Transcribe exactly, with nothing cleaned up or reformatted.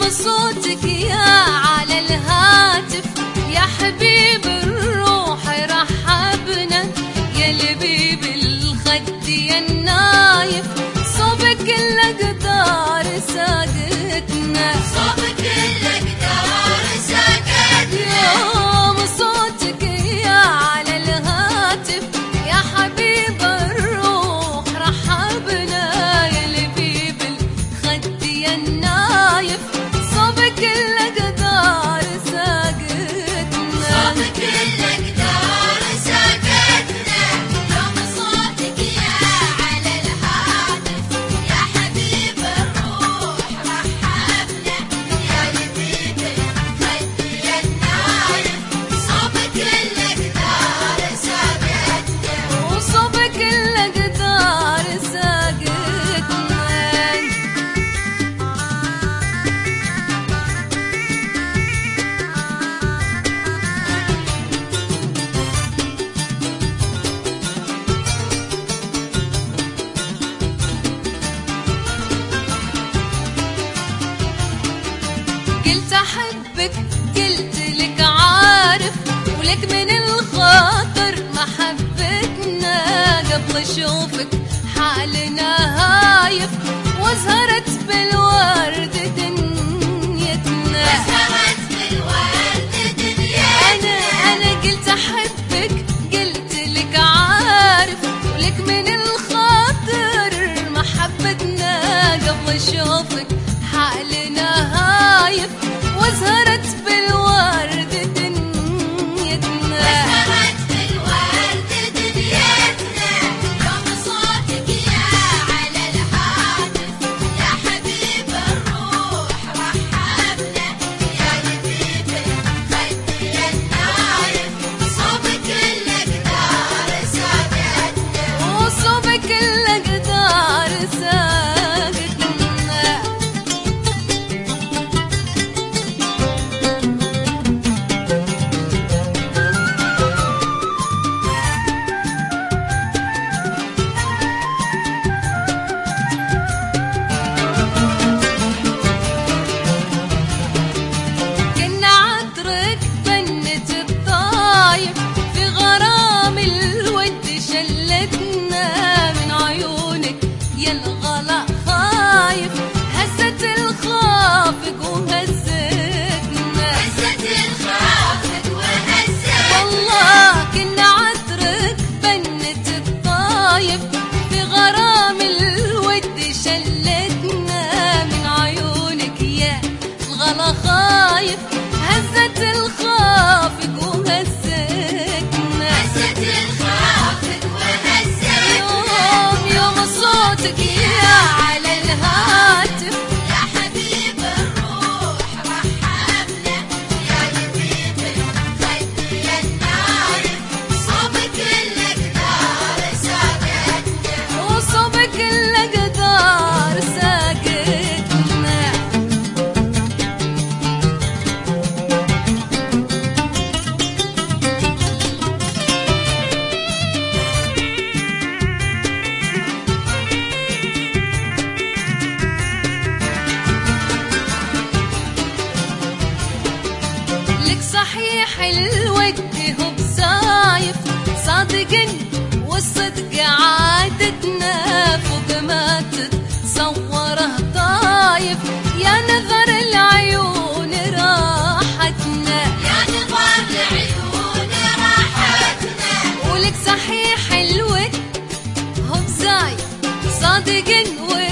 صوتك يا على الهاتف، يا حبيب الروح رحبنا، يا لبيب الخد يا النايف، صوبك الأقدار ساقتنا، صوبك الأقدار ساقتنا. يوم صوتك يا على الهاتف، يا حبيب الروح رحبنا، يا لبيب الخد يا النايف، صوبك الأقدار ساقتنا، صوبك الأقدار ساقتنا. يوم صوتك يا على الهاتف، يا حبيب الروح رحبنا، يا لبيب الخد يا النايف، صوبك الأقدار ساقتنا، وصوبك الأقدار ساقتنا. قلت أحبك قلت لك عارف، ولك من الخاطر محبتنا، قبل أشوفك حالنا هايف، وازهرت بالورد دنيتنا، سهرت بالورد دنيتنا. أنا أنا قلت أحبك قلت لك عارف، ولك من الخاطر محبتنا، قبل أشوفك حالنا هايف، وازهرت بالورد دنيتنا، سهرت بالورد دنيتنا. يوم صوتك يا على الهاتف، يا حبيب الروح رحبنا، يا لبيب الخد يا النايف، صوبك الأقدار ساقتنا، وصوبك الأقدار ساقتنا. كنا عطرك بنت الطايف، في غرام الود شلتنا، من عيونك يا الغلا خايف، هزت الخافق وهزتنا، هزت الخافق وهزتنا. والله كنا عطرك بنت الطايف، في غرام الود شلتنا، من عيونك يا الغلا خايف، هزت الخافق وهزتنا، هزت الخافق وهزتنا. يوم يوم صوتك يا على الهاتف، يا حبيب الروح رحبنا، يا لبيب الخد يا النايف، صوبك الأقدار ساقتنا، وصوبك الأقدار ساقتنا. لك صحيح الود هو بزايف، صادق والصدق عادتنا، فوق ما تتصوره طايف، يا نظر العيون راحتنا، يا نظر العيون راحتنا. ولك صحيح الود هو بزايف، صادق